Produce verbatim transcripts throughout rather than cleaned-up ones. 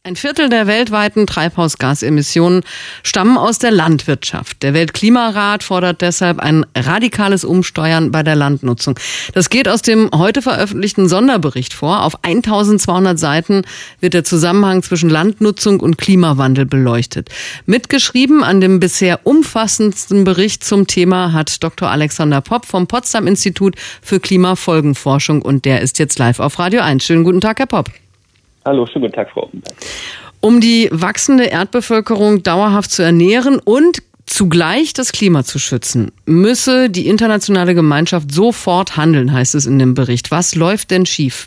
Ein Viertel der weltweiten Treibhausgasemissionen stammen aus der Landwirtschaft. Der Weltklimarat fordert deshalb ein radikales Umsteuern bei der Landnutzung. Das geht aus dem heute veröffentlichten Sonderbericht vor. Auf eintausendzweihundert Seiten wird der Zusammenhang zwischen Landnutzung und Klimawandel beleuchtet. Mitgeschrieben an dem bisher umfassendsten Bericht zum Thema hat Doktor Alexander Popp vom Potsdam-Institut für Klimafolgenforschung, und der ist jetzt live auf Radio eins. Schönen guten Tag, Herr Popp. Hallo, schönen guten Tag, Frau Offenberg. Um die wachsende Erdbevölkerung dauerhaft zu ernähren und zugleich das Klima zu schützen, müsse die internationale Gemeinschaft sofort handeln, heißt es in dem Bericht. Was läuft denn schief?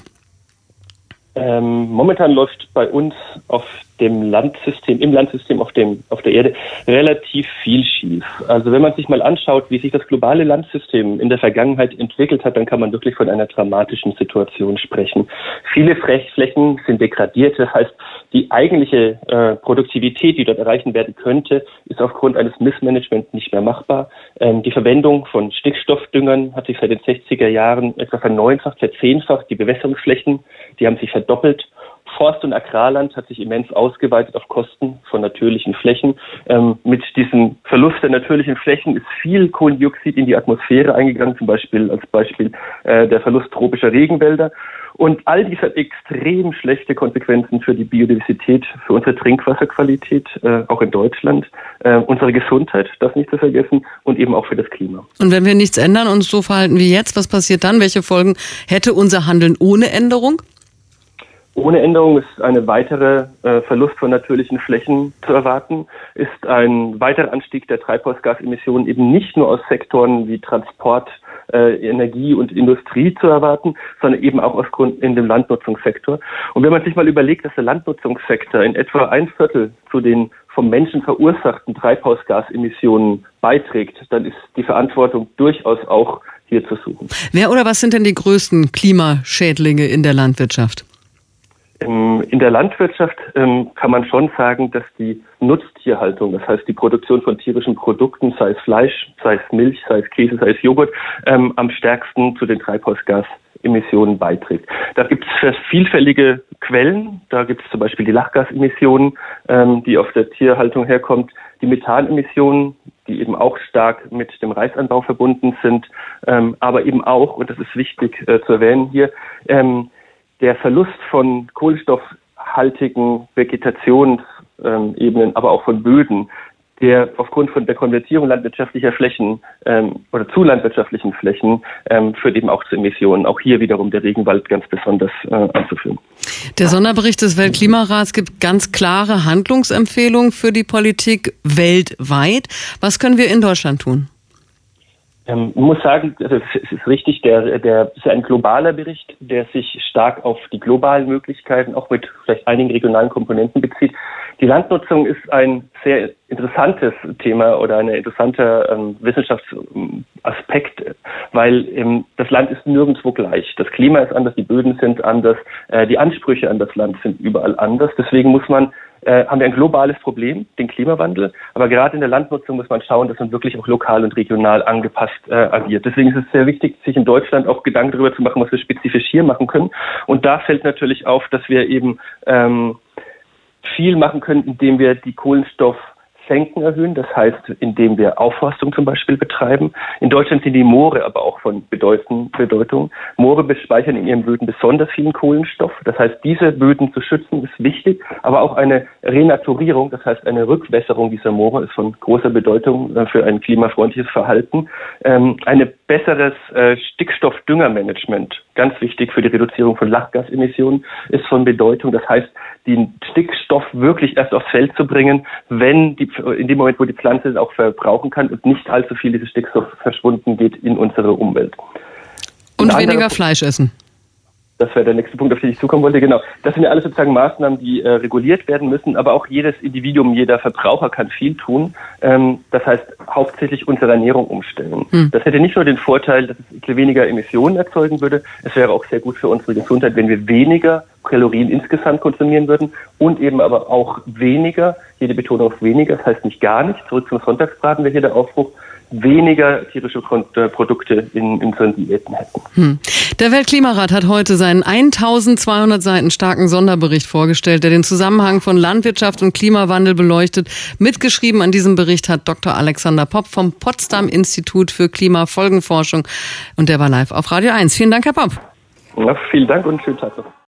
Ähm, momentan läuft bei uns auf dem Landsystem, im Landsystem auf dem, auf der Erde relativ viel schief. Also wenn man sich mal anschaut, wie sich das globale Landsystem in der Vergangenheit entwickelt hat, dann kann man wirklich von einer dramatischen Situation sprechen. Viele Flächen sind degradiert, das heißt, die eigentliche äh, Produktivität, die dort erreichen werden könnte, ist aufgrund eines Missmanagements nicht mehr machbar. Ähm, die Verwendung von Stickstoffdüngern hat sich seit den sechziger Jahren etwa verneunfacht, verzehnfacht. Die Bewässerungsflächen, die haben sich verdoppelt. Forst- und Agrarland hat sich immens ausgeweitet auf Kosten von natürlichen Flächen. Ähm, mit diesem Verlust der natürlichen Flächen ist viel Kohlendioxid in die Atmosphäre eingegangen, zum Beispiel als Beispiel äh, der Verlust tropischer Regenwälder. Und all dies hat extrem schlechte Konsequenzen für die Biodiversität, für unsere Trinkwasserqualität, äh, auch in Deutschland, äh, unsere Gesundheit, das nicht zu vergessen, und eben auch für das Klima. Und wenn wir nichts ändern und uns so verhalten wie jetzt, was passiert dann? Welche Folgen hätte unser Handeln ohne Änderung? Ohne Änderung ist eine weitere äh, Verlust von natürlichen Flächen zu erwarten, ist ein weiterer Anstieg der Treibhausgasemissionen eben nicht nur aus Sektoren wie Transport, äh, Energie und Industrie zu erwarten, sondern eben auch aus Grund in dem Landnutzungssektor. Und wenn man sich mal überlegt, dass der Landnutzungssektor in etwa ein Viertel zu den vom Menschen verursachten Treibhausgasemissionen beiträgt, dann ist die Verantwortung durchaus auch hier zu suchen. Wer oder was sind denn die größten Klimaschädlinge in der Landwirtschaft? In der Landwirtschaft ähm, kann man schon sagen, dass die Nutztierhaltung, das heißt die Produktion von tierischen Produkten, sei es Fleisch, sei es Milch, sei es Käse, sei es Joghurt, ähm, am stärksten zu den Treibhausgasemissionen beiträgt. Da gibt es vielfältige Quellen. Da gibt es zum Beispiel die Lachgasemissionen, ähm, die auf der Tierhaltung herkommt, die Methanemissionen, die eben auch stark mit dem Reisanbau verbunden sind, ähm, aber eben auch, und das ist wichtig äh, zu erwähnen hier, ähm, der Verlust von kohlenstoffhaltigen Vegetationsebenen, aber auch von Böden, der aufgrund von der Konvertierung landwirtschaftlicher Flächen ähm, oder zu landwirtschaftlichen Flächen ähm, führt eben auch zu Emissionen. Auch hier wiederum der Regenwald ganz besonders äh, anzuführen. Der Sonderbericht des Weltklimarats gibt ganz klare Handlungsempfehlungen für die Politik weltweit. Was können wir in Deutschland tun? Ähm, ich muss sagen, also es ist richtig, der, der ist ein globaler Bericht, der sich stark auf die globalen Möglichkeiten, auch mit vielleicht einigen regionalen Komponenten bezieht. Die Landnutzung ist ein sehr interessantes Thema oder ein interessanter ähm, Wissenschaftsaspekt, weil ähm, das Land ist nirgendwo gleich. Das Klima ist anders, die Böden sind anders, äh, die Ansprüche an das Land sind überall anders. Deswegen muss man Äh, haben wir ein globales Problem, den Klimawandel. Aber gerade in der Landnutzung muss man schauen, dass man wirklich auch lokal und regional angepasst äh, agiert. Deswegen ist es sehr wichtig, sich in Deutschland auch Gedanken darüber zu machen, was wir spezifisch hier machen können. Und da fällt natürlich auf, dass wir eben ähm, viel machen können, indem wir die Kohlenstoffsenken erhöhen. Das heißt, indem wir Aufforstung zum Beispiel betreiben. In Deutschland sind die Moore aber auch von Bedeutung. Bedeutung. Moore speichern in ihren Böden besonders vielen Kohlenstoff. Das heißt, diese Böden zu schützen ist wichtig, aber auch eine Renaturierung, das heißt eine Rückwässerung dieser Moore ist von großer Bedeutung für ein klimafreundliches Verhalten. Ähm, ein besseres äh, Stickstoffdüngermanagement, ganz wichtig für die Reduzierung von Lachgasemissionen, ist von Bedeutung. Das heißt, den Stickstoff wirklich erst aufs Feld zu bringen, wenn die, in dem Moment, wo die Pflanze es auch verbrauchen kann und nicht allzu viel dieses Stickstoff verschwunden geht in unsere Umwelt. Und Ein weniger Fleisch essen. Das wäre der nächste Punkt, auf den ich zukommen wollte. Genau. Das sind ja alles sozusagen Maßnahmen, die äh, reguliert werden müssen, aber auch jedes Individuum, jeder Verbraucher kann viel tun. Ähm, das heißt, hauptsächlich unsere Ernährung umstellen. Hm. Das hätte nicht nur den Vorteil, dass es weniger Emissionen erzeugen würde, es wäre auch sehr gut für unsere Gesundheit, wenn wir weniger Kalorien insgesamt konsumieren würden und eben aber auch weniger, jede Betonung auf weniger, das heißt nicht gar nicht, zurück zum Sonntagsbraten wäre hier der Aufruf, weniger tierische Produkte in unseren Diäten hätten. Hm. Der Weltklimarat hat heute seinen eintausendzweihundert Seiten starken Sonderbericht vorgestellt, der den Zusammenhang von Landwirtschaft und Klimawandel beleuchtet. Mitgeschrieben an diesem Bericht hat Doktor Alexander Popp vom Potsdam-Institut für Klimafolgenforschung und der war live auf Radio eins. Vielen Dank, Herr Popp. Ja, vielen Dank und schönen Tag noch.